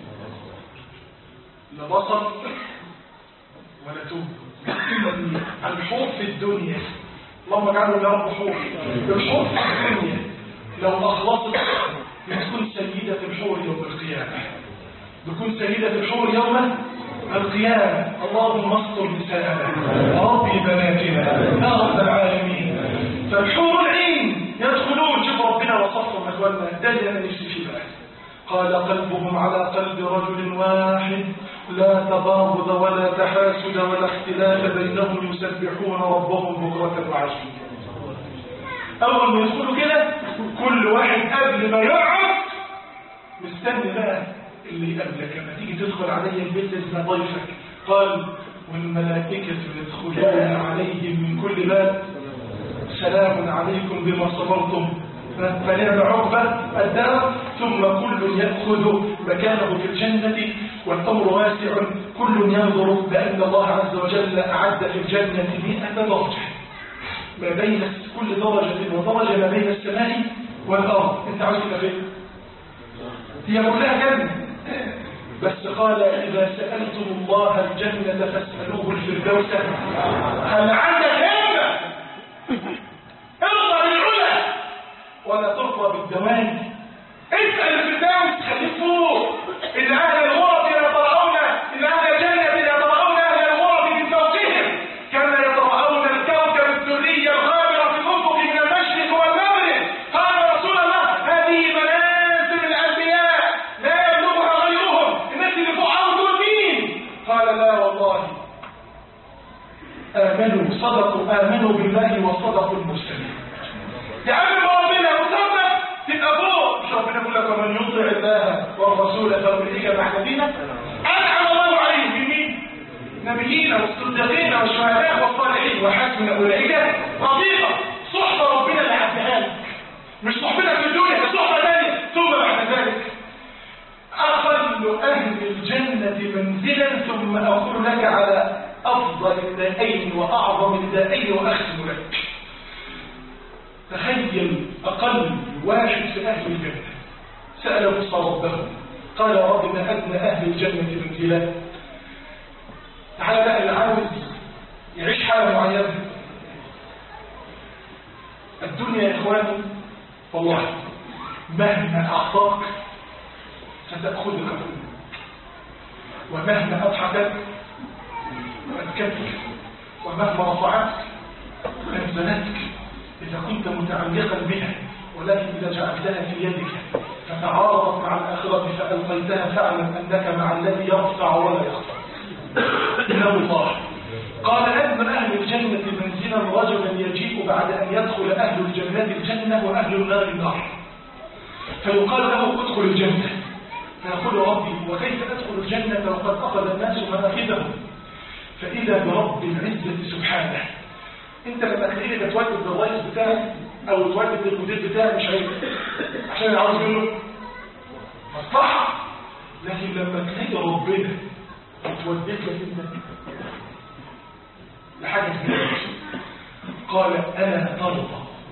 لا بصر ولا توب. الحور في الدنيا، اللهم اجعله يا رب حور. الحور في الدنيا لو أخلصت بتكون سيدة الحور يوم القيامة، بتكون سيدة الحور يوم القيامة. اللهم استر نساءنا وربي بناتنا يا رب العالمين. فالحور العين يدخلون، شوف ربنا وصفهم اخواننا، ده اللي انا نفسي فيه بقى. قال قلبهم على قلب رجل واحد لا تباغض ولا تحاسد ولا اختلاف بينهم يسبحون ربهم بكرة وعشيا. اول ما يدخلوا كده كل واحد قبل ما يقعد مستني بقى اللي يقابلك لما تيجي تدخل علي البيت اسم ضيفك. قال والملائكة يدخلون عليهم من كل باب سلام عليكم بما صبرتم فنعم عقبى الدار. ثم كل يأخذ مكانه في الجنة والأمر واسع، كل ينظر بأن الله عز وجل أعد في الجنة مئة درجة ما بين كل درجة ودرجة ما بين السماء والأرض. انت عاوز تبقى فين؟ هي كلها جنة، بس قال إذا سألتم الله الجنة فاسألوه الفردوس. هل عندك همة؟ ارضى بالعلا ولا ترضى بالدوام. اسأل الفردوس، خليك فوق. إن أهل الغرف يتطلعون آمنوا صدقوا آمنوا بالله وصدقوا المرسلين. تعلم ربنا وصدق تبقى فوق. مش ربنا يقول لك ومن يطع الله والرسول فأولئك مع الذين أنعم الله عليهم بمين؟ نبيين والصديقين والشهداء والصالحين وحسن أولئك رفيقا. صحبة ربنا اللي عدها لك، مش صحبتك في الدنيا، صحبة ثانية. ثم بعد ذلك أقل أهل الجنة منزلا ثم أقول لك على أفضل الدائين وأعظم الدائين وأختم لك. تخيل أقل واحد في أهل الجنة سأل موسى ربه قال يا رب ما أدنى أهل الجنة منزلا. تعالى بقى اللي عاوز يعيش حالة معينة. الدنيا يا إخواني والله مهما أعطاك ستأخذك كله، ومهما أضحكك وأبكتك، ومهما رفعتك أنزلتك إذا كنت متعلقا بها، ولكن إذا جعلتها في يدك فتعارضت مع الآخرة فألقيتها فاعلم أنك مع الذي يرفع ولا يخفى. إنه الله قال أدنى أهل الجنة منزلا رجلا يجيء بعد أن يدخل أهل الجنة الجنة وأهل النار النار، فيقال له ادخل الجنة، فيقول ربي وكيف أدخل الجنة وقد أخذ الناس مناخذهم؟ فإذا برب العزة سبحانه. انت لما تلاقيني بتواجد بالرئيس بتاعي او تواجد بالمدير بتاعي مش عيب عشان عاوز منه مصلحة، لكن لما تلاقي ربنا بتوديك لك انت لحاجة كبيرة. قال انا ترضى،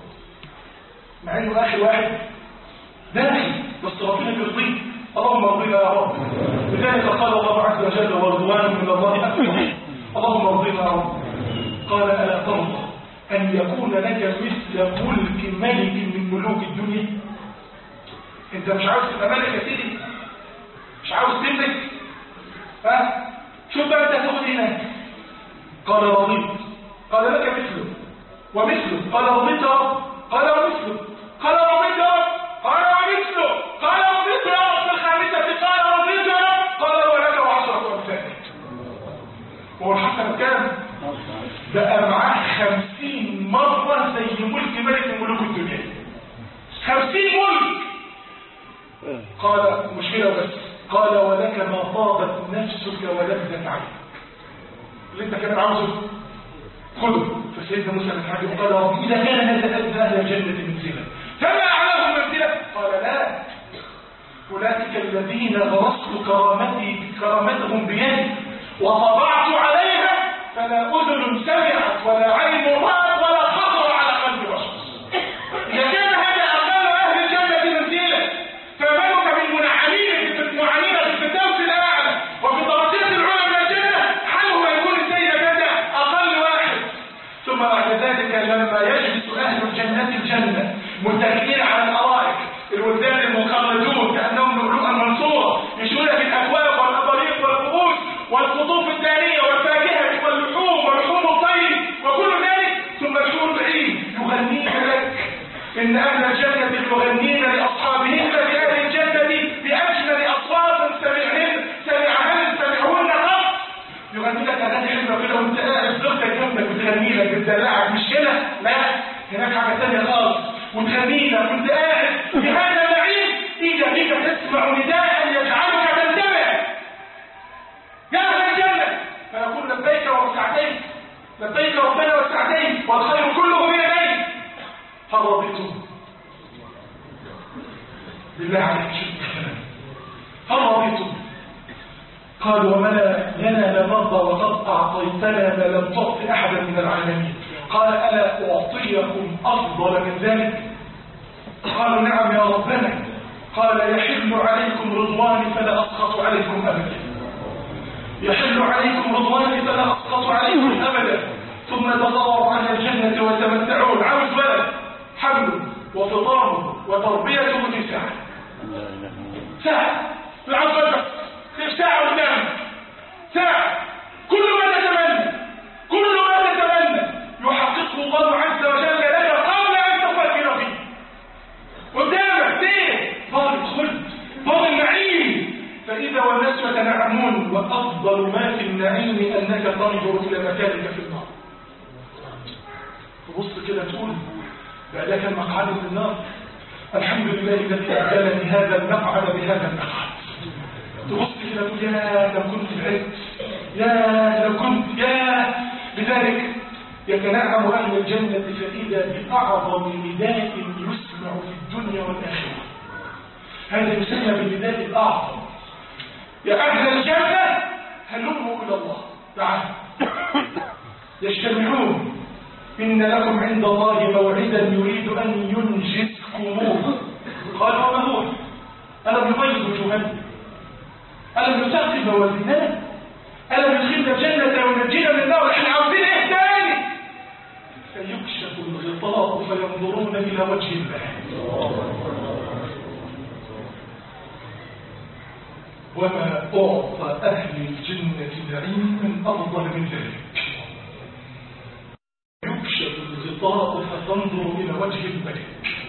مع انه اخر واحد داخل بس ربنا بيرضيه. اللهم ارضينا يا رب. لذلك قال الله عز وجل ورضوان من الله اكبر. اللهم ارضينا يا رب. قال ألا ترضى أن يكون لك مثل ملك ملك من ملوك الدنيا؟ أنت مش عاوز تبقى ملك يا سيدي؟ مش عاوز تملك؟ ها؟ شوف بقى أنت هتاخد هناك. قال رضيت. قال لك مثله ومثله. قال رضيت يا رب. قال ومثله. قال رضيت يا رب. قال ومثله. قال رضيت يا رب. في الخامسة قال رضيت يا رب. قال ولك وعشرة أمثال. هو الحسن كام؟ بقى معاه خمسين مرة زي ملك ملك من ملوك الدنيا. خمسين ملك. قال مشكلة بس. قال ولك ما طابت نفسك ولذت عنك. اللي انت كان عاوزه خذه. فسيدنا موسى الحاج قال رب إذا كان هذا أدنى أهل الجنة منزلا فما أعلاهم منزلا؟ قال لا، أولئك الذين غرست كرامتي كرامتهم بيدي وطبعت عليها فلا أذن سمعت ولا عين رأت ولا خطر على قلب بشر. إذا كان هذا أقل أهل الجنة منزلا فمالك بالمنعمين بالمنعمين في الفردوس الأعلى وفي الدرجات العلى من الجنة حاله يكون السيد هذا أقل واحد. ثم بعد ذلك لما يجلس أهل الجنة الجنة متكئين على الأرائك الولدان المخلدون كأنهم لؤلؤا منصورة يشون بالأكواب والأباريق والكؤوس والقطوف الدانية والفاكهة واللحوم ولحوم الطير وكل ذلك. ثم الحور العين يغنين لك. إن أهل الجنة يغنين لأصحابهن بأهل الجنة بأجمل أصوات سمعهن سمعهن سمعهن قط. يغني لك أغاني حلوة كده وأنت قاعد زوجتك جنبك بتغني لك بتدلعك مش كده؟ لا، هناك حاجة ثانية خالص. وتغني لك وأنت قاعد في هذا النعيم إذا بك تسمع نداء يجعلك تنتبه يا أهل الجنة فيقول لبيك وسعديك لبيك ربنا وسعديك والخير كله بيديك. هل رضيتم؟ بالله عليك شوف الكلام. هل رضيتم؟ قال ومن لنا لنرضى وقد أعطيتنا ما لم تعط أحدا من العالمين. قال ألا أعطيكم أفضل من ذلك؟ قالوا نعم يا ربنا. قال يحل عليكم رضواني فلا أسخط عليكم أبدا. يحل عليكم رضواني فلا أسخط عليكم أبدا. ثم تضرعوا على الجنة وتمتعون. عاوز ولد حمله وفطامه وتربيته في ساعة ساعة العصر في ساعة قدام ساعة. كل ما تتمنى كل ما تتمنى يحققه الله عز وجل لك قبل أن تفكر فيه. قدامك ليه؟ فاضل خلد فاضل نعيم. فإذا والناس يتنعمون وأفضل ما في النعيم أنك تنظر إلى مكانك في النار. تبص كده تقول بقى ده كان مقعد من النار، الحمد لله الذي أبدلني هذا المقعد بهذا المقعد. تبص كده تقول يا لو كنت بعدت، يا لو كنت يا. لذلك يتنعم أهل الجنة فإذا بأعظم نداء يسمع في الدنيا والآخرة. هذا يسمى بالنداء الأعظم. يا أهل الجنة هلموا إلى الله تعالى يجتمعون، إن لكم عند الله موعدا يريد أن ينجزكموه. قال وما هو؟ ألم يبيض وجوهنا؟ ألم يثقل موازيننا؟ ألم يدخلنا الجنة وينجينا من النار؟ احنا عاوزين ايه تاني؟ فيكشف الغطاء فينظرون إلى وجه الله. وما أعطى أهل الجنة نعيما أفضل من ذلك. يكشف الغطاء فتنظر إلى وجه الملك،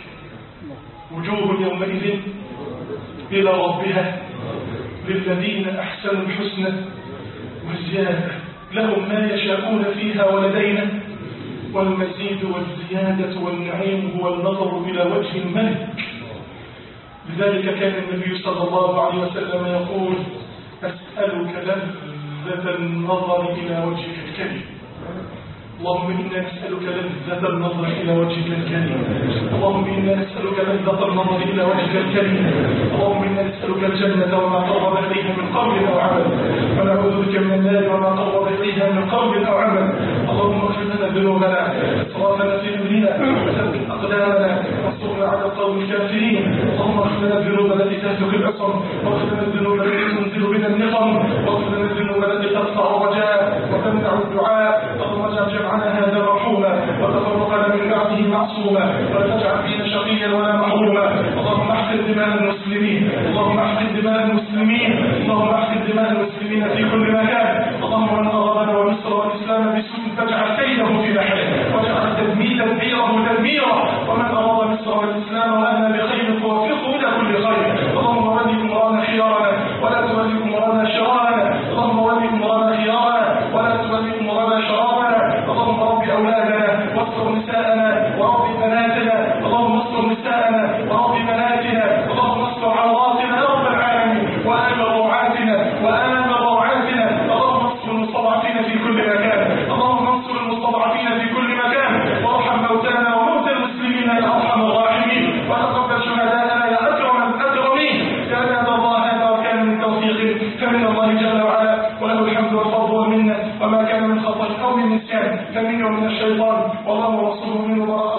وجوه يومئذ إلى ربها للذين أحسنوا الحسنى وزيادة، لهم ما يشاءون فيها ولدينا والمزيد والزيادة، والنعيم هو النظر إلى وجه الملك. لذلك كان النبي صلى الله عليه وسلم يقول أسألك لذة النظر إلى وجهك الكريم. اللهم إنا نسألك لذة النظر إلى وجهك الكريم. اللهم إنا نسألك لذة النظر إلى وجهك الكريم. اللهم إنا نسألك الجنة وما قرب إليها من قول أو عمل، ونعوذ بك من النار وما قرب إليها من قول أو عمل. اللهم اغفر لنا ذنوبنا وإسرافنا في أمرنا وثبت أقدامنا وانصرنا على القوم الكافرين. اللهم اغفر لنا الذنوب التي تهتك العصم، واغفر لنا الذنوب التي تنزل بنا النقم، واغفر لنا الذنوب التي ترفع الرجاء وتمنع الدعاء. اللهم اجعل جمعنا هذا مرحوما وتفرقنا من بعده معصوما، ولا تجعل فينا شقيا ولا محروما. اللهم احقن دماء المسلمين، اللهم احقن دماء المسلمين، اللهم احقن دماء المسلمين في كل مكان. اللهم من أرادنا ومصر والإسلام بسوء فاجعل كيده في نحره، واجعل تدمير تدبيره تدميرا. ومن أراد مصر والإسلام وأنا بخير فوفقه إلى كل خير. اللهم ولي أمرانا خيارنا ولا تولي أمرانا شرارنا. اللهم ولي أمرانا خيارنا ولا تولي أمرانا شرارنا. اللهم رب أولادنا واستر نساءنا ورب بناتنا. اللهم استر نساءنا ورب بناتنا. اللهم استر عوراتنا يا رب العالمين، وآمن روعاتنا وآمن روعاتنا. اللهم انصر المستضعفين في كل مكان. اللهم انصر المستضعفين في كل مكان، وارحم موتانا وموتى المسلمين يا أرحم الراحمين، وتقبل شهداءنا يا أكرم الأكرمين. يا نادى الله هذا وكان من توفيق فمن الله جل وعلا، وله الحمد والفضل والمنة، وما كان من خطأ أو من نسيان فمنه ومن الشيطان، والله ورسوله منه براء.